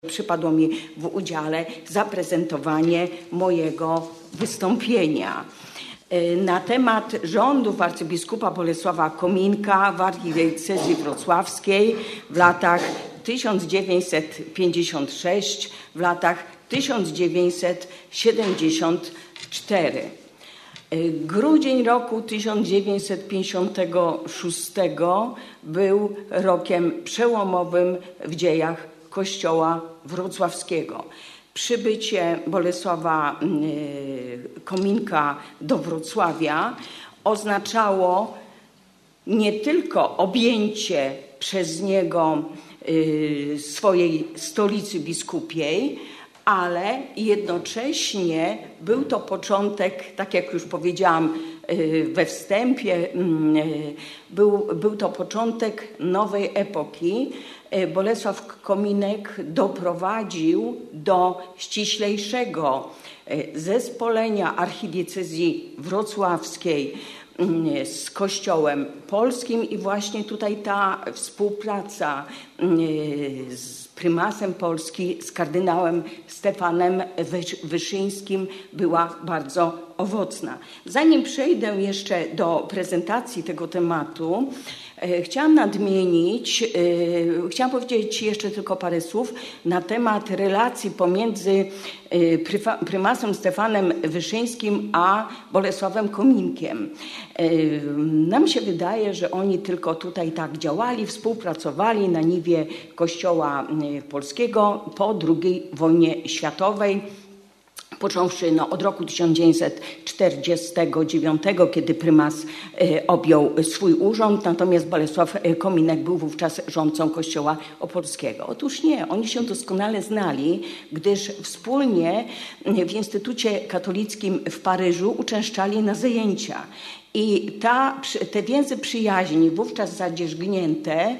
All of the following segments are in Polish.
Przypadło mi w udziale zaprezentowanie mojego wystąpienia na temat rządów arcybiskupa Bolesława Kominka w archidiecezji wrocławskiej w latach 1956, w latach 1974. Grudzień roku 1956 był rokiem przełomowym w dziejach Kościoła wrocławskiego. Przybycie Bolesława Kominka do Wrocławia oznaczało nie tylko objęcie przez niego swojej stolicy biskupiej, ale jednocześnie był to początek, tak jak już powiedziałam we wstępie, był to początek nowej epoki. Bolesław Kominek doprowadził do ściślejszego zespolenia archidiecezji wrocławskiej z Kościołem polskim i właśnie tutaj ta współpraca z prymasem Polski, z kardynałem Stefanem Wyszyńskim była bardzo owocna. Zanim przejdę jeszcze do prezentacji tego tematu, chciałam powiedzieć jeszcze tylko parę słów na temat relacji pomiędzy prymasem Stefanem Wyszyńskim a Bolesławem Kominkiem. Nam się wydaje, że oni tylko tutaj tak działali, współpracowali na niwie Kościoła polskiego po II wojnie światowej. Począwszy od roku 1949, kiedy prymas objął swój urząd, natomiast Bolesław Kominek był wówczas rządcą Kościoła Opolskiego. Otóż nie, oni się doskonale znali, gdyż wspólnie w Instytucie Katolickim w Paryżu uczęszczali na zajęcia. I te więzy przyjaźni, wówczas zadzierzgnięte,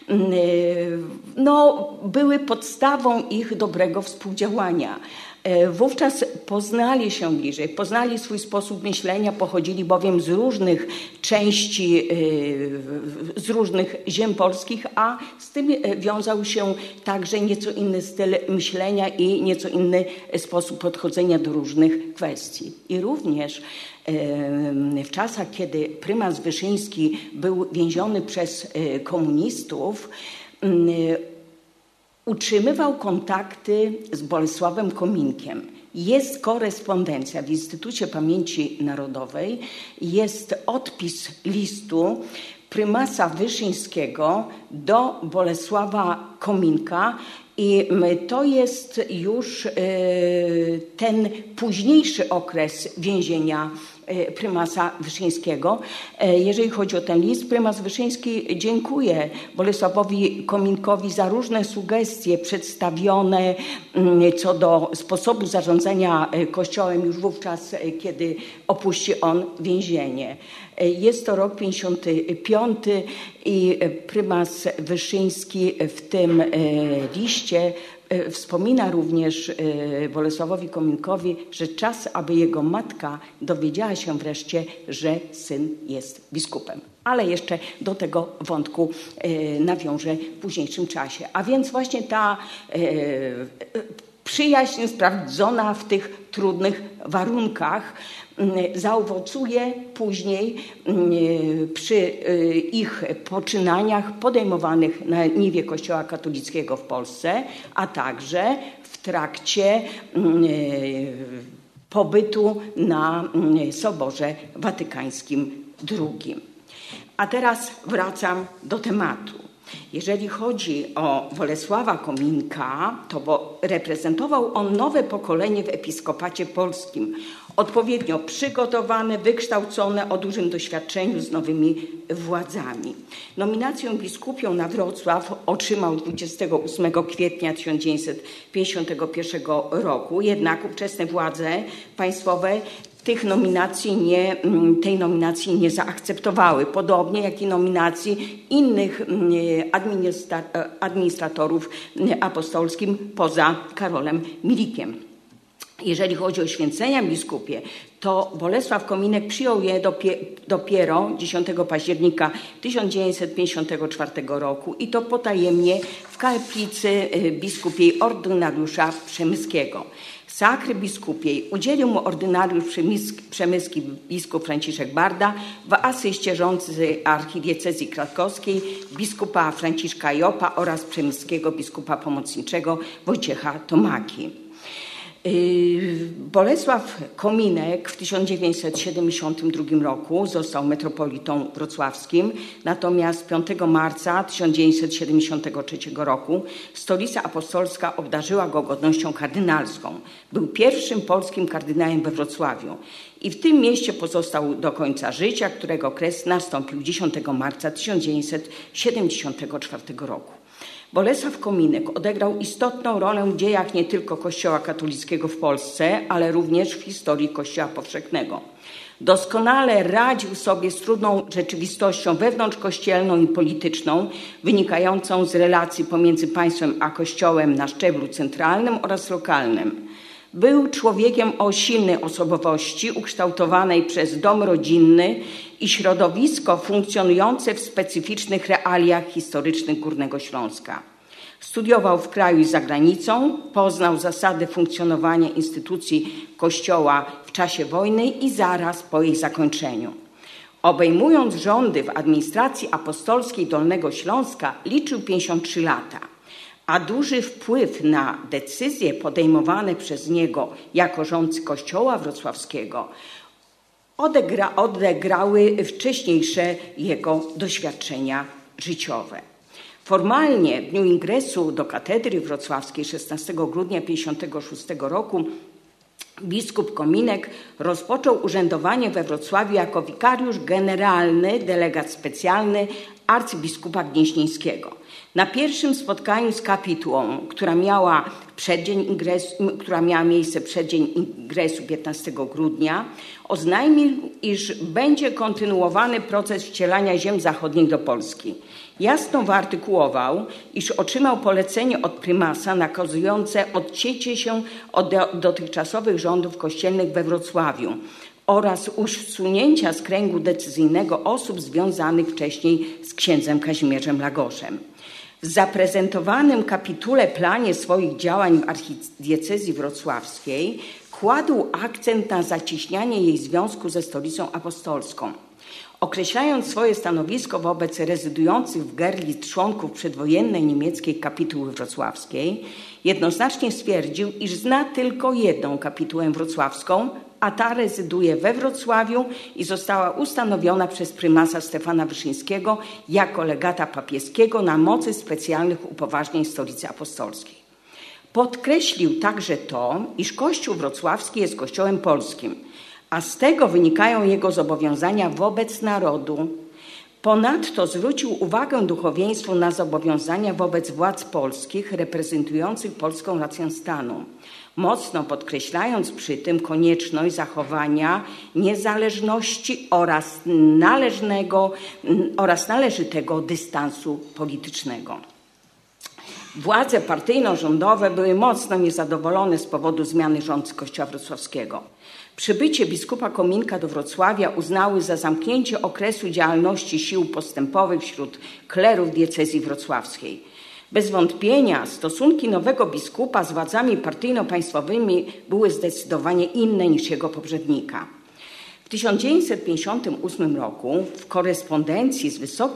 były podstawą ich dobrego współdziałania. Wówczas poznali się bliżej, poznali swój sposób myślenia, pochodzili bowiem z różnych części, z różnych ziem polskich, a z tym wiązał się także nieco inny styl myślenia i nieco inny sposób podchodzenia do różnych kwestii. I również w czasach, kiedy prymas Wyszyński był więziony przez komunistów, utrzymywał kontakty z Bolesławem Kominkiem. Jest korespondencja w Instytucie Pamięci Narodowej, jest odpis listu prymasa Wyszyńskiego do Bolesława Kominka i to jest już ten późniejszy okres więzienia prymasa Wyszyńskiego. Jeżeli chodzi o ten list, prymas Wyszyński dziękuje Bolesławowi Kominkowi za różne sugestie przedstawione co do sposobu zarządzania Kościołem już wówczas, kiedy opuści on więzienie. Jest to rok 55 i prymas Wyszyński w tym liście wspomina również Bolesławowi Kominkowi, że czas, aby jego matka dowiedziała się wreszcie, że syn jest biskupem. Ale jeszcze do tego wątku nawiążę w późniejszym czasie. A więc właśnie ta przyjaźń sprawdzona w tych trudnych warunkach zaowocuje później przy ich poczynaniach podejmowanych na niwie Kościoła katolickiego w Polsce, a także w trakcie pobytu na Soborze Watykańskim II. A teraz wracam do tematu. Jeżeli chodzi o Bolesława Kominka, to reprezentował on nowe pokolenie w episkopacie polskim, odpowiednio przygotowane, wykształcone, o dużym doświadczeniu z nowymi władzami. Nominację biskupią na Wrocław otrzymał 28 kwietnia 1951 roku, jednak ówczesne władze państwowe tej nominacji nie zaakceptowały, podobnie jak i nominacji innych administratorów apostolskim poza Karolem Milikiem. Jeżeli chodzi o święcenia biskupie, to Bolesław Kominek przyjął je dopiero 10 października 1954 roku i to potajemnie w kaplicy biskupiej ordynariusza Przemyskiego. Sakry biskupiej udzielił mu ordynariusz przemyski biskup Franciszek Barda, w asyście rządcy archidiecezji krakowskiej biskupa Franciszka Jopa oraz przemyskiego biskupa pomocniczego Wojciecha Tomaki. Bolesław Kominek w 1972 roku został metropolitą wrocławskim, natomiast 5 marca 1973 roku Stolica Apostolska obdarzyła go godnością kardynalską. Był pierwszym polskim kardynałem we Wrocławiu i w tym mieście pozostał do końca życia, którego kres nastąpił 10 marca 1974 roku. Bolesław Kominek odegrał istotną rolę w dziejach nie tylko Kościoła katolickiego w Polsce, ale również w historii Kościoła powszechnego. Doskonale radził sobie z trudną rzeczywistością wewnątrzkościelną i polityczną, wynikającą z relacji pomiędzy państwem a Kościołem na szczeblu centralnym oraz lokalnym. Był człowiekiem o silnej osobowości, ukształtowanej przez dom rodzinny i środowisko funkcjonujące w specyficznych realiach historycznych Górnego Śląska. Studiował w kraju i za granicą, poznał zasady funkcjonowania instytucji Kościoła w czasie wojny i zaraz po jej zakończeniu. Obejmując rządy w administracji apostolskiej Dolnego Śląska, liczył 53 lata. A duży wpływ na decyzje podejmowane przez niego jako rządcy Kościoła wrocławskiego odegrały wcześniejsze jego doświadczenia życiowe. Formalnie w dniu ingresu do katedry wrocławskiej 16 grudnia 1956 roku biskup Kominek rozpoczął urzędowanie we Wrocławiu jako wikariusz generalny, delegat specjalny arcybiskupa gnieźnieńskiego. Na pierwszym spotkaniu z kapitułą, która miała miejsce przeddzień ingresu 15 grudnia, oznajmił, iż będzie kontynuowany proces wcielania ziem zachodnich do Polski. Jasno wyartykułował, iż otrzymał polecenie od prymasa nakazujące odcięcie się od dotychczasowych rządów kościelnych we Wrocławiu oraz usunięcia z kręgu decyzyjnego osób związanych wcześniej z księdzem Kazimierzem Lagoszem. W zaprezentowanym kapitule planie swoich działań w archidiecezji wrocławskiej kładł akcent na zacieśnianie jej związku ze Stolicą Apostolską. Określając swoje stanowisko wobec rezydujących w Gerlitz członków przedwojennej niemieckiej kapituły wrocławskiej, jednoznacznie stwierdził, iż zna tylko jedną kapitułę wrocławską, a ta rezyduje we Wrocławiu i została ustanowiona przez prymasa Stefana Wyszyńskiego jako legata papieskiego na mocy specjalnych upoważnień Stolicy Apostolskiej. Podkreślił także to, iż Kościół wrocławski jest Kościołem polskim, a z tego wynikają jego zobowiązania wobec narodu. Ponadto zwrócił uwagę duchowieństwu na zobowiązania wobec władz polskich reprezentujących polską rację stanu, mocno podkreślając przy tym konieczność zachowania niezależności oraz należytego dystansu politycznego. Władze partyjno-rządowe były mocno niezadowolone z powodu zmiany rządcy Kościoła wrocławskiego. Przybycie biskupa Kominka do Wrocławia uznały za zamknięcie okresu działalności sił postępowych wśród klerów diecezji wrocławskiej. Bez wątpienia stosunki nowego biskupa z władzami partyjno-państwowymi były zdecydowanie inne niż jego poprzednika. W 1958 roku w korespondencji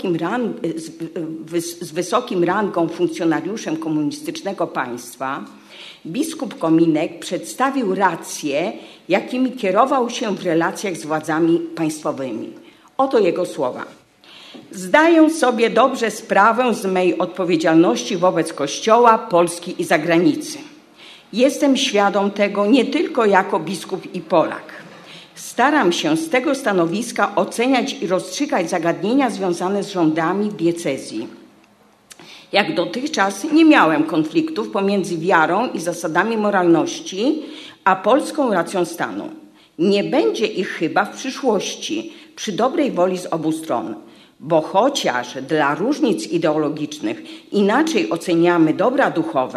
z wysokim rangą funkcjonariuszem komunistycznego państwa biskup Kominek przedstawił racje, jakimi kierował się w relacjach z władzami państwowymi. Oto jego słowa. Zdaję sobie dobrze sprawę z mej odpowiedzialności wobec Kościoła, Polski i zagranicy. Jestem świadom tego nie tylko jako biskup i Polak. Staram się z tego stanowiska oceniać i rozstrzygać zagadnienia związane z rządami diecezji. Jak dotychczas nie miałem konfliktów pomiędzy wiarą i zasadami moralności, a polską racją stanu. Nie będzie ich chyba w przyszłości, przy dobrej woli z obu stron, bo chociaż dla różnic ideologicznych inaczej oceniamy dobra duchowe,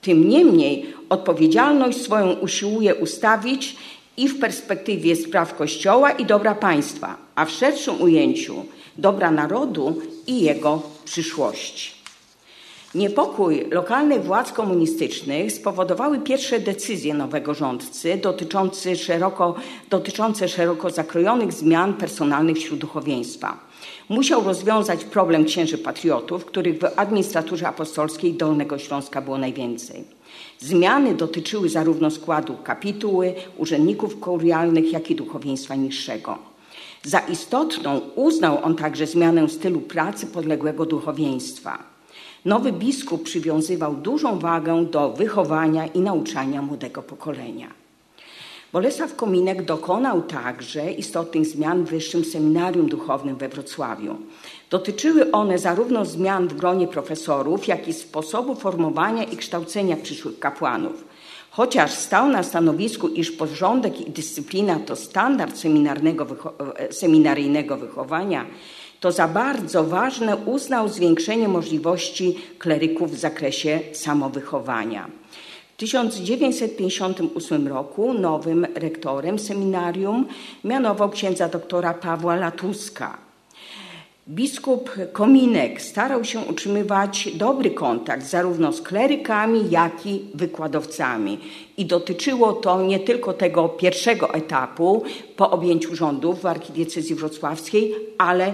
Tym niemniej odpowiedzialność swoją usiłuje ustawić i w perspektywie spraw Kościoła i dobra państwa, a w szerszym ujęciu dobra narodu i jego przyszłości. Niepokój lokalnych władz komunistycznych spowodowały pierwsze decyzje nowego rządcy dotyczące szeroko zakrojonych zmian personalnych wśród duchowieństwa. Musiał rozwiązać problem księży patriotów, których w administraturze apostolskiej Dolnego Śląska było najwięcej. Zmiany dotyczyły zarówno składu kapituły, urzędników kurialnych, jak i duchowieństwa niższego. Za istotną uznał on także zmianę stylu pracy podległego duchowieństwa. Nowy biskup przywiązywał dużą wagę do wychowania i nauczania młodego pokolenia. Bolesław Kominek dokonał także istotnych zmian w Wyższym Seminarium Duchownym we Wrocławiu. Dotyczyły one zarówno zmian w gronie profesorów, jak i sposobu formowania i kształcenia przyszłych kapłanów. Chociaż stał na stanowisku, iż porządek i dyscyplina to standard seminaryjnego wychowania, to za bardzo ważne uznał zwiększenie możliwości kleryków w zakresie samowychowania. W 1958 roku nowym rektorem seminarium mianował księdza doktora Pawła Latuska. Biskup Kominek starał się utrzymywać dobry kontakt zarówno z klerykami, jak i wykładowcami. I dotyczyło to nie tylko tego pierwszego etapu po objęciu rządów w archidiecezji wrocławskiej, ale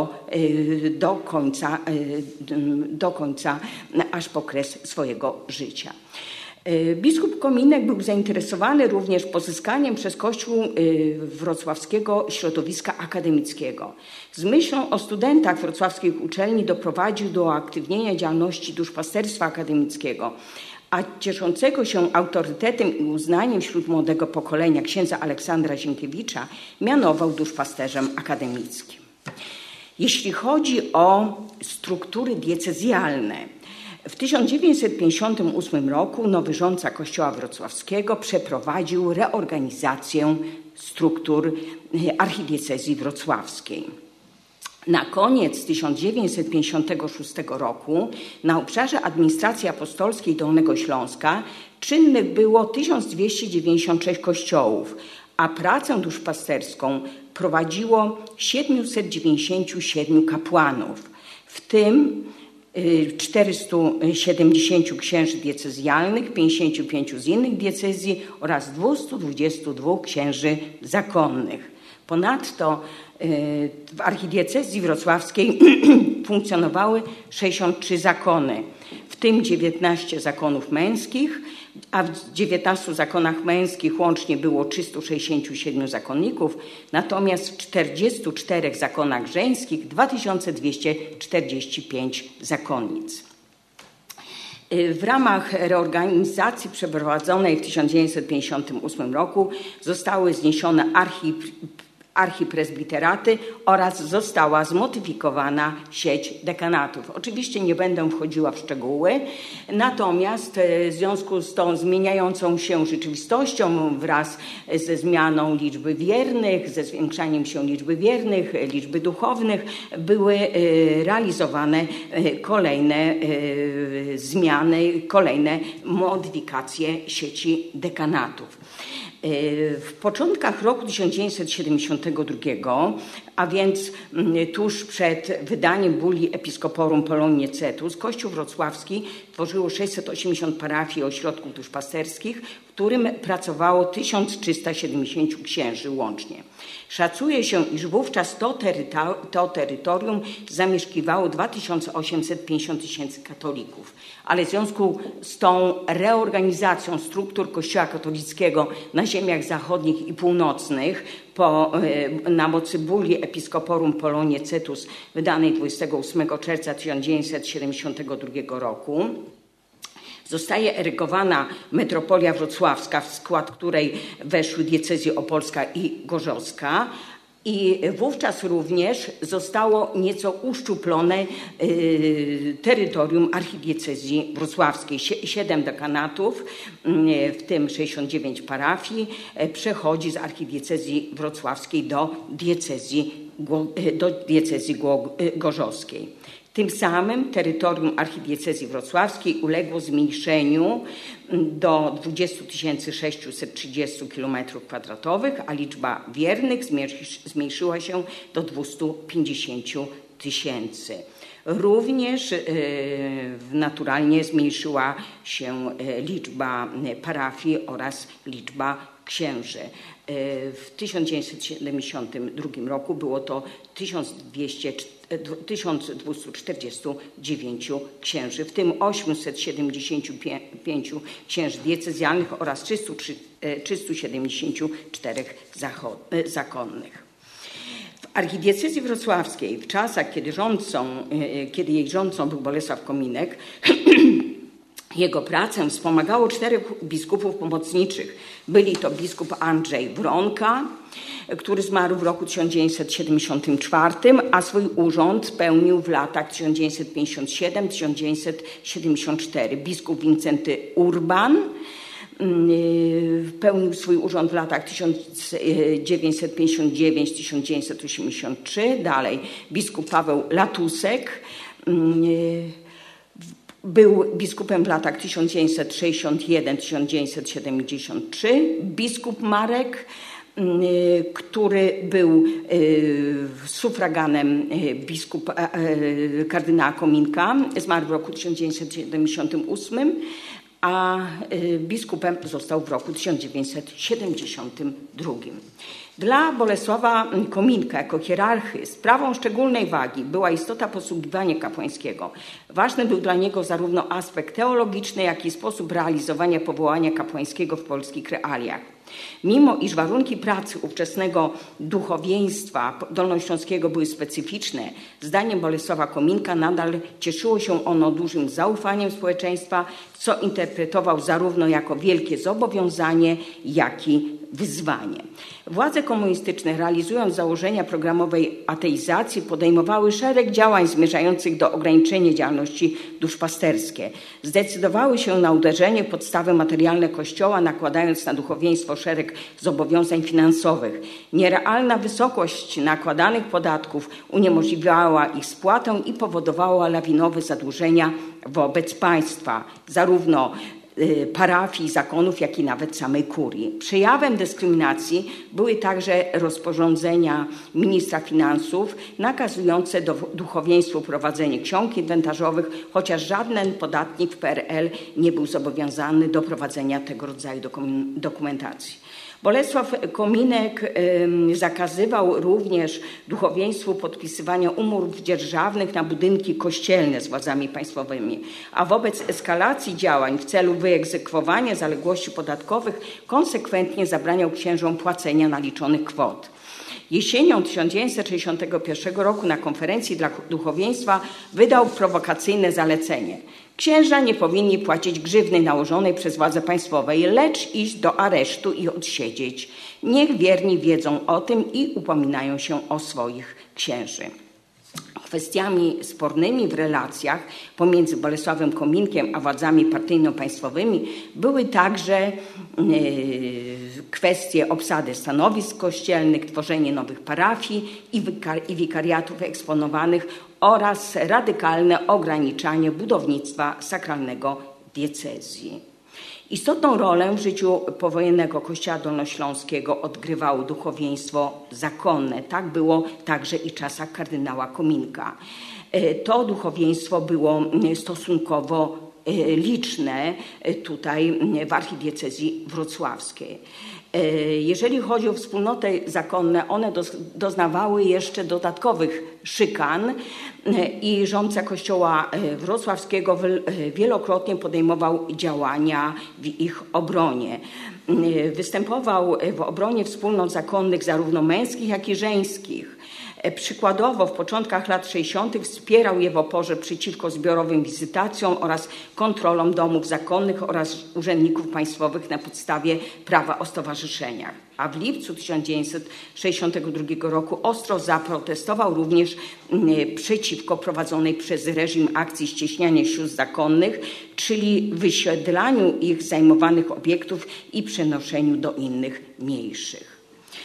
do końca aż po kres swojego życia. Biskup Kominek był zainteresowany również pozyskaniem przez Kościół wrocławskiego środowiska akademickiego. Z myślą o studentach wrocławskich uczelni doprowadził do uaktywnienia działalności duszpasterstwa akademickiego, a cieszącego się autorytetem i uznaniem wśród młodego pokolenia księdza Aleksandra Zienkiewicza mianował duszpasterzem akademickim. Jeśli chodzi o struktury diecezjalne, w 1958 roku nowy rządca Kościoła Wrocławskiego przeprowadził reorganizację struktur archidiecezji wrocławskiej. Na koniec 1956 roku na obszarze administracji apostolskiej Dolnego Śląska czynnych było 1296 kościołów, a pracę duszpasterską prowadziło 797 kapłanów, w tym 470 księży diecezjalnych, 55 z innych diecezji oraz 222 księży zakonnych. Ponadto w archidiecezji wrocławskiej funkcjonowały 63 zakony, w tym 19 zakonów męskich, a w 19 zakonach męskich łącznie było 367 zakonników, natomiast w 44 zakonach żeńskich 2245 zakonnic. W ramach reorganizacji przeprowadzonej w 1958 roku zostały zniesione archipresbiteraty oraz została zmodyfikowana sieć dekanatów. Oczywiście nie będę wchodziła w szczegóły, natomiast w związku z tą zmieniającą się rzeczywistością wraz ze zmianą liczby wiernych, ze zwiększaniem się liczby wiernych, liczby duchownych, były realizowane kolejne zmiany, kolejne modyfikacje sieci dekanatów. W początkach roku 1972, a więc tuż przed wydaniem bulli Episcoporum Poloniae Cetus, Kościół wrocławski tworzyło 680 parafii i ośrodków duszpasterskich, w którym pracowało 1370 księży łącznie. Szacuje się, iż wówczas to terytorium zamieszkiwało 2850 tysięcy katolików. Ale w związku z tą reorganizacją struktur Kościoła katolickiego na ziemiach zachodnich i północnych na mocy bulli Episcoporum Poloniae Cetus wydanej 28 czerwca 1972 roku, zostaje erygowana metropolia wrocławska, w skład której weszły diecezje opolska i gorzowska. I wówczas również zostało nieco uszczuplone terytorium archidiecezji wrocławskiej. 7 dekanatów, w tym 69 parafii, przechodzi z archidiecezji wrocławskiej do diecezji gorzowskiej. Tym samym terytorium archidiecezji wrocławskiej uległo zmniejszeniu do 20 630 km², a liczba wiernych zmniejszyła się do 250 000. Również naturalnie zmniejszyła się liczba parafii oraz liczba księży. W 1972 roku było to 1249 księży, w tym 875 księży diecezjalnych oraz 374 zakonnych. W archidiecezji wrocławskiej w czasach, kiedy jej rządcą był Bolesław Kominek, jego pracę wspomagało 4 biskupów pomocniczych. Byli to biskup Andrzej Wronka, który zmarł w roku 1974, a swój urząd pełnił w latach 1957-1974. Biskup Wincenty Urban pełnił swój urząd w latach 1959-1983. Dalej biskup Paweł Latusek był biskupem w latach 1961-1973. Biskup Marek, który był sufraganem kardynała Kominka, zmarł w roku 1978, a biskupem został w roku 1972. Dla Bolesława Kominka jako hierarchy sprawą szczególnej wagi była istota posługiwania kapłańskiego. Ważny był dla niego zarówno aspekt teologiczny, jak i sposób realizowania powołania kapłańskiego w polskich realiach. Mimo iż warunki pracy ówczesnego duchowieństwa dolnośląskiego były specyficzne, zdaniem Bolesława Kominka nadal cieszyło się ono dużym zaufaniem społeczeństwa, co interpretował zarówno jako wielkie zobowiązanie, jak i wyzwanie. Władze komunistyczne, realizując założenia programowej ateizacji, podejmowały szereg działań zmierzających do ograniczenia działalności duszpasterskie. Zdecydowały się na uderzenie w podstawy materialne Kościoła, nakładając na duchowieństwo szereg zobowiązań finansowych. Nierealna wysokość nakładanych podatków uniemożliwiała ich spłatę i powodowała lawinowe zadłużenia wobec państwa, zarówno parafii, zakonów, jak i nawet samej kurii. Przejawem dyskryminacji były także rozporządzenia ministra finansów nakazujące duchowieństwu prowadzenie ksiąg inwentarzowych, chociaż żaden podatnik w PRL nie był zobowiązany do prowadzenia tego rodzaju dokumentacji. Bolesław Kominek zakazywał również duchowieństwu podpisywania umów dzierżawnych na budynki kościelne z władzami państwowymi, a wobec eskalacji działań w celu wyegzekwowania zaległości podatkowych konsekwentnie zabraniał księżom płacenia naliczonych kwot. Jesienią 1961 roku na konferencji dla duchowieństwa wydał prowokacyjne zalecenie. Księża nie powinni płacić grzywny nałożonej przez władze państwowe, lecz iść do aresztu i odsiedzieć. Niech wierni wiedzą o tym i upominają się o swoich księży. Kwestiami spornymi w relacjach pomiędzy Bolesławem Kominkiem a władzami partyjno-państwowymi były także kwestie obsady stanowisk kościelnych, tworzenie nowych parafii i wikariatów eksponowanych oraz radykalne ograniczanie budownictwa sakralnego diecezji. Istotną rolę w życiu powojennego Kościoła Dolnośląskiego odgrywało duchowieństwo zakonne. Tak było także i w czasach kardynała Kominka. To duchowieństwo było stosunkowo liczne tutaj w archidiecezji wrocławskiej. Jeżeli chodzi o wspólnoty zakonne, one doznawały jeszcze dodatkowych szykan i rządca Kościoła wrocławskiego wielokrotnie podejmował działania w ich obronie. Występował w obronie wspólnot zakonnych zarówno męskich, jak i żeńskich. Przykładowo w początkach lat 60. wspierał je w oporze przeciwko zbiorowym wizytacjom oraz kontrolom domów zakonnych oraz urzędników państwowych na podstawie prawa o stowarzyszeniach. A w lipcu 1962 roku ostro zaprotestował również przeciwko prowadzonej przez reżim akcji ścieśniania sióstr zakonnych, czyli wysiedlaniu ich z zajmowanych obiektów i przenoszeniu do innych mniejszych.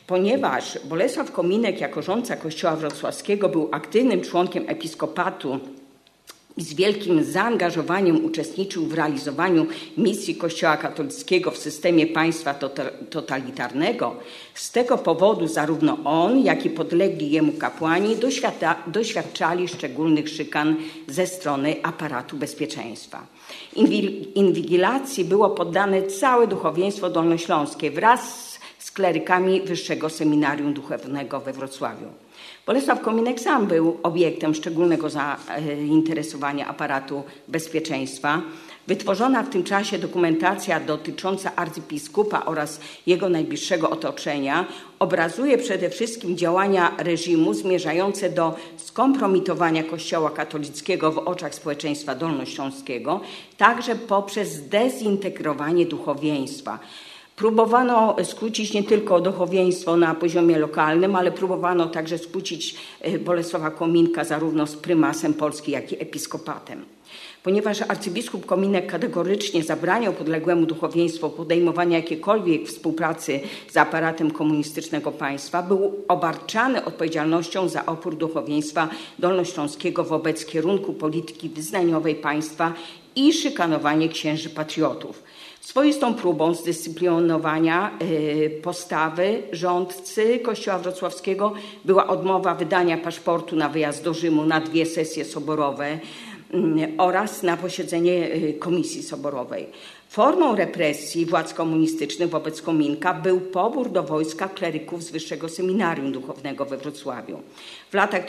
Ponieważ Bolesław Kominek jako rządca Kościoła Wrocławskiego był aktywnym członkiem episkopatu i z wielkim zaangażowaniem uczestniczył w realizowaniu misji Kościoła katolickiego w systemie państwa totalitarnego, z tego powodu zarówno on, jak i podlegli jemu kapłani doświadczali szczególnych szykan ze strony aparatu bezpieczeństwa. Inwigilacji było poddane całe duchowieństwo dolnośląskie wraz z klerykami Wyższego Seminarium Duchownego we Wrocławiu. Bolesław Kominek sam był obiektem szczególnego zainteresowania aparatu bezpieczeństwa. Wytworzona w tym czasie dokumentacja dotycząca arcybiskupa oraz jego najbliższego otoczenia obrazuje przede wszystkim działania reżimu zmierzające do skompromitowania Kościoła katolickiego w oczach społeczeństwa dolnośląskiego, także poprzez dezintegrowanie duchowieństwa. Próbowano skłócić nie tylko duchowieństwo na poziomie lokalnym, ale próbowano także skłócić Bolesława Kominka zarówno z prymasem Polski, jak i episkopatem. Ponieważ arcybiskup Kominek kategorycznie zabraniał podległemu duchowieństwu podejmowania jakiejkolwiek współpracy z aparatem komunistycznego państwa, był obarczany odpowiedzialnością za opór duchowieństwa dolnośląskiego wobec kierunku polityki wyznaniowej państwa i szykanowanie księży patriotów. Swoistą próbą zdyscyplinowania postawy rządcy Kościoła Wrocławskiego była odmowa wydania paszportu na wyjazd do Rzymu na 2 sesje soborowe oraz na posiedzenie Komisji Soborowej. Formą represji władz komunistycznych wobec Kominka był pobór do wojska kleryków z Wyższego Seminarium Duchownego we Wrocławiu. W latach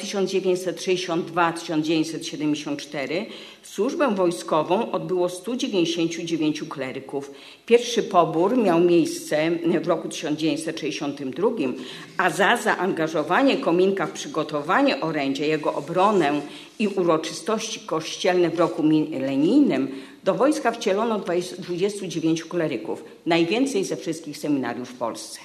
1962-1974 służbę wojskową odbyło 199 kleryków. Pierwszy pobór miał miejsce w roku 1962, a za zaangażowanie Kominka w przygotowanie orędzia, jego obronę i uroczystości kościelne w roku milenijnym do wojska wcielono 29 kleryków, najwięcej ze wszystkich seminariów w Polsce.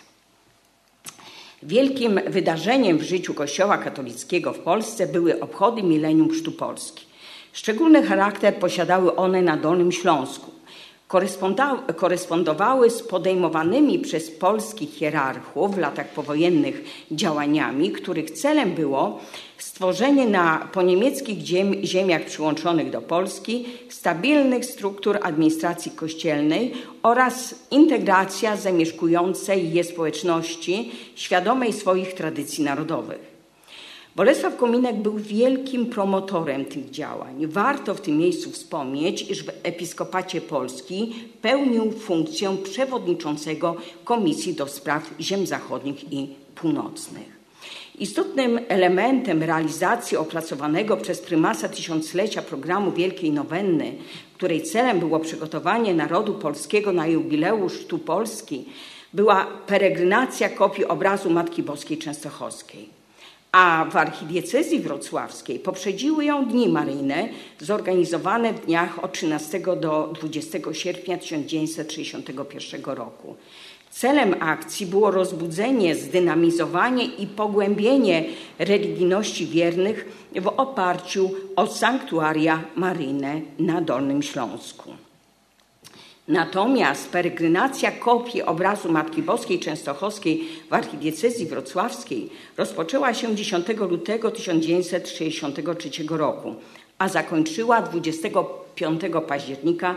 Wielkim wydarzeniem w życiu Kościoła katolickiego w Polsce były obchody milenium Chrztu Polski. Szczególny charakter posiadały one na Dolnym Śląsku. Korespondowały z podejmowanymi przez polskich hierarchów w latach powojennych działaniami, których celem było stworzenie na poniemieckich ziemiach przyłączonych do Polski stabilnych struktur administracji kościelnej oraz integracja zamieszkującej je społeczności świadomej swoich tradycji narodowych. Bolesław Kominek był wielkim promotorem tych działań. Warto w tym miejscu wspomnieć, iż w Episkopacie Polski pełnił funkcję przewodniczącego Komisji do Spraw Ziem Zachodnich i Północnych. Istotnym elementem realizacji opracowanego przez prymasa tysiąclecia programu Wielkiej Nowenny, której celem było przygotowanie narodu polskiego na jubileusz Chrztu Polski, była peregrinacja kopii obrazu Matki Boskiej Częstochowskiej. A w archidiecezji wrocławskiej poprzedziły ją Dni Maryjne, zorganizowane w dniach od 13 do 20 sierpnia 1961 roku. Celem akcji było rozbudzenie, zdynamizowanie i pogłębienie religijności wiernych w oparciu o sanktuaria maryjne na Dolnym Śląsku. Natomiast peregrinacja kopii obrazu Matki Boskiej Częstochowskiej w archidiecezji wrocławskiej rozpoczęła się 10 lutego 1963 roku, a zakończyła 25 października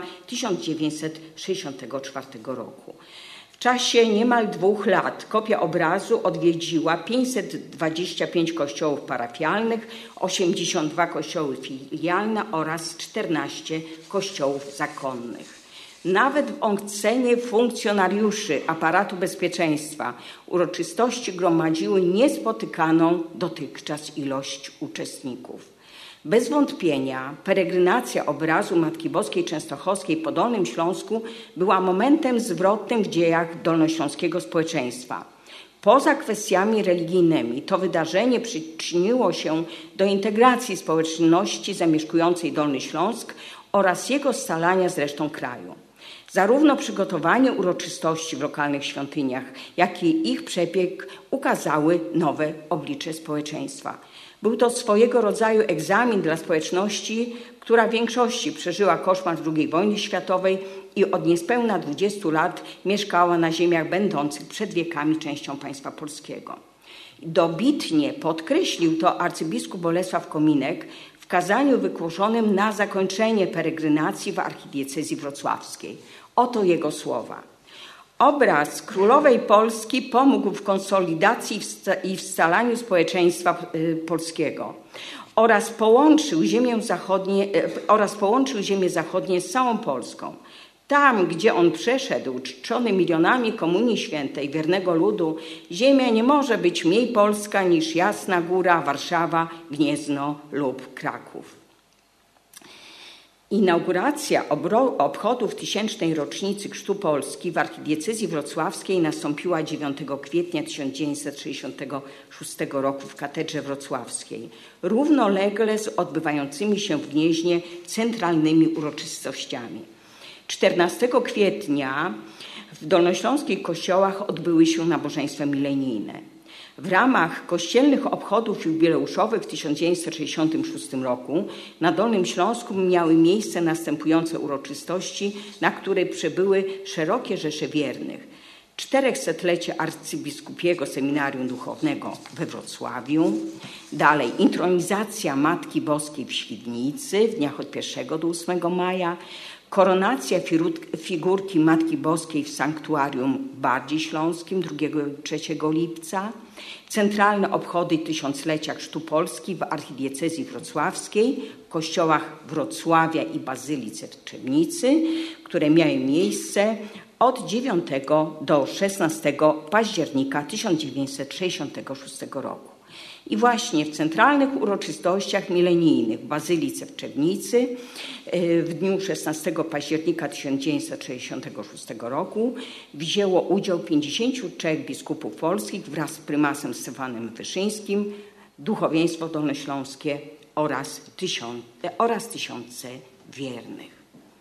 1964 roku. W czasie niemal 2 lat kopia obrazu odwiedziła 525 kościołów parafialnych, 82 kościoły filialne oraz 14 kościołów zakonnych. Nawet w ocenie funkcjonariuszy aparatu bezpieczeństwa uroczystości gromadziły niespotykaną dotychczas ilość uczestników. Bez wątpienia peregrinacja obrazu Matki Boskiej Częstochowskiej po Dolnym Śląsku była momentem zwrotnym w dziejach dolnośląskiego społeczeństwa. Poza kwestiami religijnymi to wydarzenie przyczyniło się do integracji społeczności zamieszkującej Dolny Śląsk oraz jego scalania z resztą kraju. Zarówno przygotowanie uroczystości w lokalnych świątyniach, jak i ich przebieg ukazały nowe oblicze społeczeństwa. Był to swojego rodzaju egzamin dla społeczności, która w większości przeżyła koszmar II wojny światowej i od niespełna 20 lat mieszkała na ziemiach będących przed wiekami częścią państwa polskiego. Dobitnie podkreślił to arcybiskup Bolesław Kominek w kazaniu wygłoszonym na zakończenie peregrinacji w archidiecezji wrocławskiej. Oto jego słowa. Obraz królowej Polski pomógł w konsolidacji i w scalaniu społeczeństwa polskiego oraz połączył ziemię zachodnie z całą Polską. Tam, gdzie on przeszedł, czczony milionami Komunii Świętej, wiernego ludu, ziemia nie może być mniej polska niż Jasna Góra, Warszawa, Gniezno lub Kraków. Inauguracja obchodów 1000. rocznicy Chrztu Polski w archidiecezji wrocławskiej nastąpiła 9 kwietnia 1966 roku w katedrze wrocławskiej, równolegle z odbywającymi się w Gnieźnie centralnymi uroczystościami. 14 kwietnia w dolnośląskich kościołach odbyły się nabożeństwa milenijne. W ramach kościelnych obchodów jubileuszowych w 1966 roku na Dolnym Śląsku miały miejsce następujące uroczystości, na które przybyły szerokie rzesze wiernych. 400-lecie arcybiskupiego seminarium duchownego we Wrocławiu, dalej intronizacja Matki Boskiej w Świdnicy w dniach od 1 do 8 maja, koronacja figurki Matki Boskiej w sanktuarium w Bardzie Śląskim 2-3 lipca, centralne obchody tysiąclecia Chrztu Polski w archidiecezji wrocławskiej, w kościołach Wrocławia i Bazylice w Trzebnicy, które miały miejsce od 9 do 16 października 1966 roku. I właśnie w centralnych uroczystościach milenijnych w Bazylice w Trzebnicy w dniu 16 października 1966 roku wzięło udział 53 biskupów polskich wraz z prymasem Stefanem Wyszyńskim, duchowieństwo dolnośląskie oraz tysiące wiernych.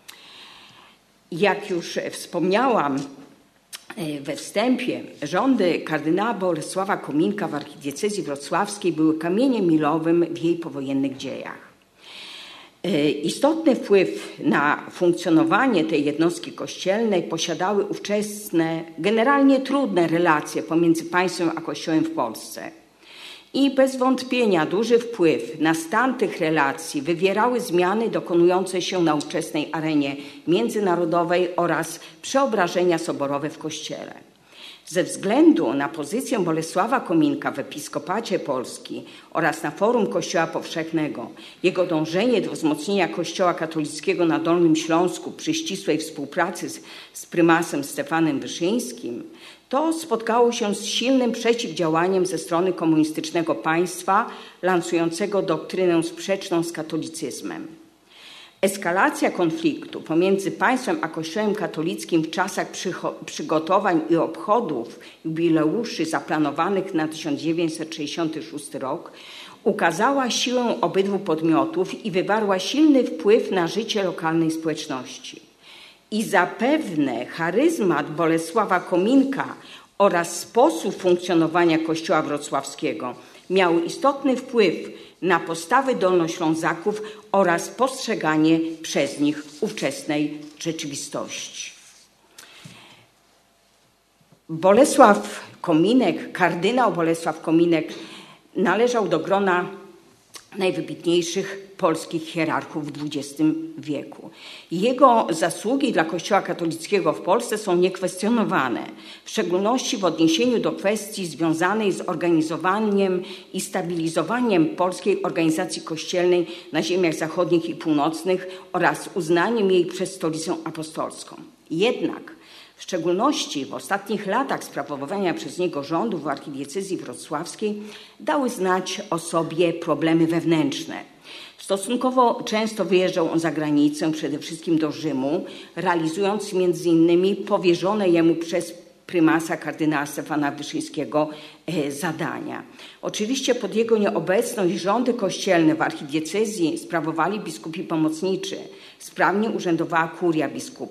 Jak już wspomniałam we wstępie, rządy kardynała Bolesława Kominka w archidiecezji wrocławskiej były kamieniem milowym w jej powojennych dziejach. Istotny wpływ na funkcjonowanie tej jednostki kościelnej posiadały ówczesne, generalnie trudne relacje pomiędzy państwem a Kościołem w Polsce. I bez wątpienia duży wpływ na stan tych relacji wywierały zmiany dokonujące się na ówczesnej arenie międzynarodowej oraz przeobrażenia soborowe w Kościele. Ze względu na pozycję Bolesława Kominka w Episkopacie Polski oraz na Forum Kościoła Powszechnego, jego dążenie do wzmocnienia Kościoła katolickiego na Dolnym Śląsku przy ścisłej współpracy z prymasem Stefanem Wyszyńskim, to spotkało się z silnym przeciwdziałaniem ze strony komunistycznego państwa lansującego doktrynę sprzeczną z katolicyzmem. Eskalacja konfliktu pomiędzy państwem a Kościołem katolickim w czasach przygotowań i obchodów jubileuszy zaplanowanych na 1966 rok ukazała siłę obydwu podmiotów i wywarła silny wpływ na życie lokalnej społeczności. I zapewne charyzmat Bolesława Kominka oraz sposób funkcjonowania Kościoła wrocławskiego miały istotny wpływ na postawy dolnoślązaków oraz postrzeganie przez nich ówczesnej rzeczywistości. Bolesław Kominek, kardynał Bolesław Kominek należał do grona najwybitniejszych polskich hierarchów w XX wieku. Jego zasługi dla Kościoła katolickiego w Polsce są niekwestionowane, w szczególności w odniesieniu do kwestii związanej z organizowaniem i stabilizowaniem polskiej organizacji kościelnej na ziemiach zachodnich i północnych oraz uznaniem jej przez Stolicę Apostolską. Jednak w szczególności w ostatnich latach sprawowania przez niego rządu w archidiecezji wrocławskiej dały znać o sobie problemy wewnętrzne. Stosunkowo często wyjeżdżał on za granicę, przede wszystkim do Rzymu, realizując między innymi powierzone jemu przez prymasa kardynała Stefana Wyszyńskiego zadania. Oczywiście pod jego nieobecność rządy kościelne w archidiecezji sprawowali biskupi pomocniczy, sprawnie urzędowała kuria biskupia.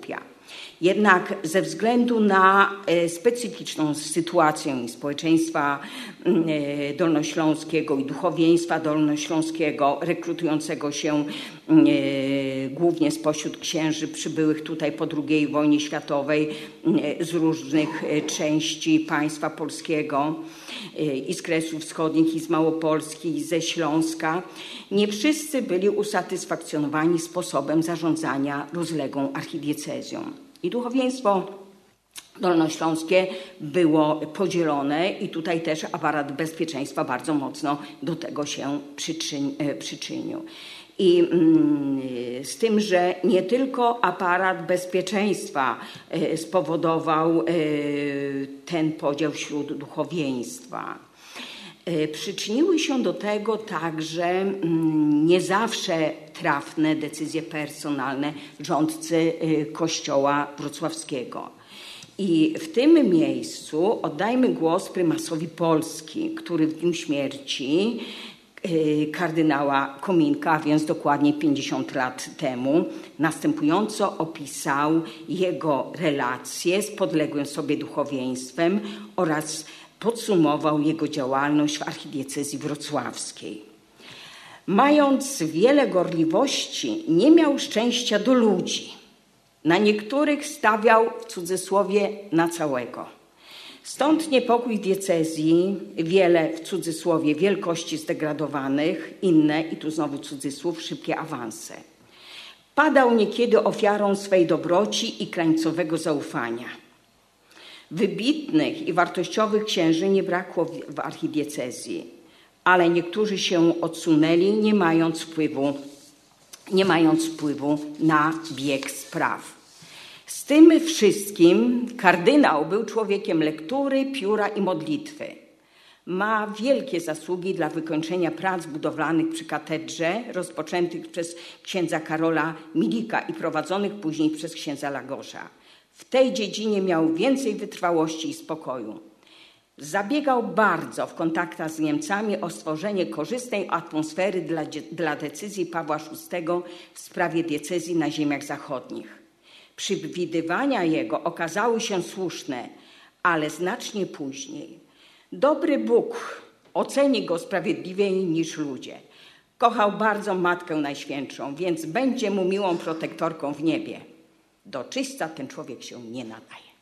Jednak ze względu na specyficzną sytuację społeczeństwa dolnośląskiego i duchowieństwa dolnośląskiego, rekrutującego się głównie spośród księży przybyłych tutaj po II wojnie światowej z różnych części państwa polskiego, i z Kresów Wschodnich, i z Małopolski, i ze Śląska, nie wszyscy byli usatysfakcjonowani sposobem zarządzania rozległą archidiecezją. I duchowieństwo dolnośląskie było podzielone i tutaj też aparat bezpieczeństwa bardzo mocno do tego się przyczynił. I z tym, że nie tylko aparat bezpieczeństwa spowodował ten podział wśród duchowieństwa. Przyczyniły się do tego także nie zawsze trafne decyzje personalne rządcy Kościoła wrocławskiego. I w tym miejscu oddajmy głos prymasowi Polski, który w dniu śmierci kardynała Kominka, a więc dokładnie 50 lat temu, następująco opisał jego relacje z podległym sobie duchowieństwem oraz podsumował jego działalność w archidiecezji wrocławskiej. Mając wiele gorliwości, nie miał szczęścia do ludzi. Na niektórych stawiał, w cudzysłowie, na całego. Stąd niepokój diecezji, wiele, w cudzysłowie, wielkości zdegradowanych, inne, i tu znowu cudzysłów, szybkie awanse. Padał niekiedy ofiarą swej dobroci i krańcowego zaufania. Wybitnych i wartościowych księży nie brakło w archidiecezji, ale niektórzy się odsunęli, nie mając wpływu na bieg spraw. Z tym wszystkim kardynał był człowiekiem lektury, pióra i modlitwy. Ma wielkie zasługi dla wykończenia prac budowlanych przy katedrze, rozpoczętych przez księdza Karola Milika i prowadzonych później przez księdza Lagorza. W tej dziedzinie miał więcej wytrwałości i spokoju. Zabiegał bardzo w kontaktach z Niemcami o stworzenie korzystnej atmosfery dla decyzji Pawła VI w sprawie diecezji na ziemiach zachodnich. Przewidywania jego okazały się słuszne, ale znacznie później. Dobry Bóg oceni go sprawiedliwiej niż ludzie. Kochał bardzo Matkę Najświętszą, więc będzie mu miłą protektorką w niebie. Do czyśćca ten człowiek się nie nadaje.